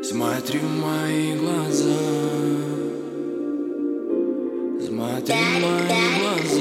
Смотри в мои глаза, смотри в мои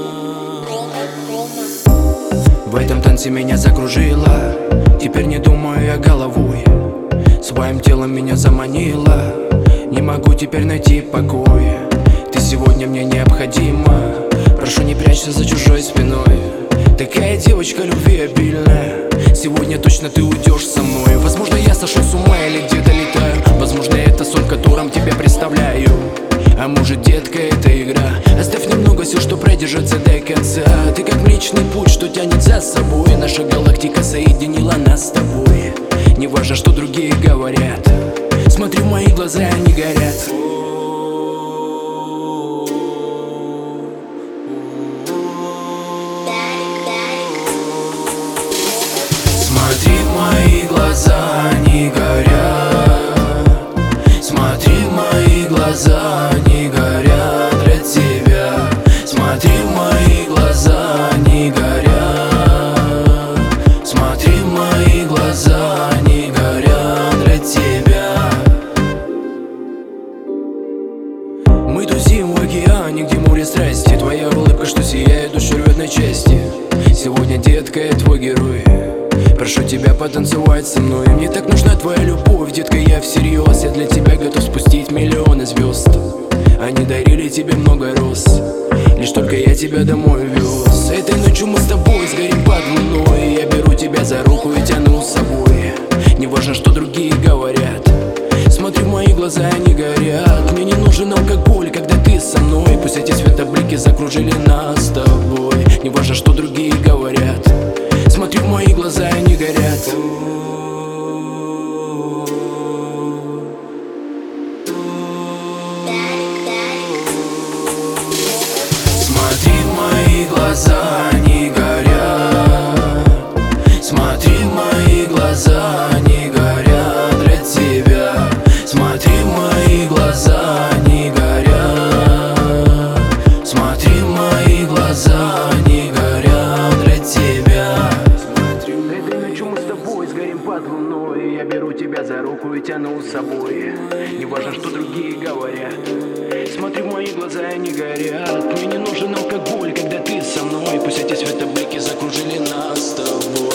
глаза. В этом танце меня закружило, теперь не думаю я головой. Своим телом меня заманила, не могу теперь найти покоя. Ты сегодня мне необходима, прошу, не прячься за чужой спиной. Такая девочка любви обильная, сегодня точно ты уйдешь со мной. Возможно, я сошел с ума или где-то летаю, возможно, это сон, в котором тебя представляю. А может, детка, это игра, оставь немного сил, что продержаться до конца. Ты как Млечный Путь, что тянет за собой. Наша галактика соединила нас с тобой. Не важно, что другие говорят, смотри в мои глаза, они горят. Смотри в мои глаза, они горят. Смотри в мои глаза, они горят для тебя. Смотри в мои глаза, они горят. Смотри в мои глаза, они горят для тебя. Мы тусим в океане, где море страсти. Твоя улыбка, что сияет, душу рвет на части. Сегодня, детка, я твой герой. Прошу тебя потанцевать со мной. Мне так нужна твоя любовь, детка, я всерьез. Я для тебя готов спустить миллионы звезд. Они дарили тебе много роз, лишь только я тебя домой вез. Этой ночью мы с тобой сгорим под луной. Я беру тебя за руку и тяну с собой. Не важно, что другие говорят, смотри в мои глаза, они горят. Мне не нужен алкоголь, когда ты со мной. Пусть эти светоблики закружили нас с тобой. Не важно, что другие говорят, смотри в мои глаза, они горят. Смотри в мои глаза, они горят. Смотри в мои глаза, они горят для тебя. Смотри в мои глаза, они горят. Смотри в мои глаза, они горят для тебя. Этой ночью мы с тобой сгорим под луной. Я беру тебя за руку и тяну с собой. Не важно, что другие говорят, смотри в мои глаза, они горят. Мне не нужен алкоголь, когда ты со мной. Пусть эти светоблики закружили нас с тобой.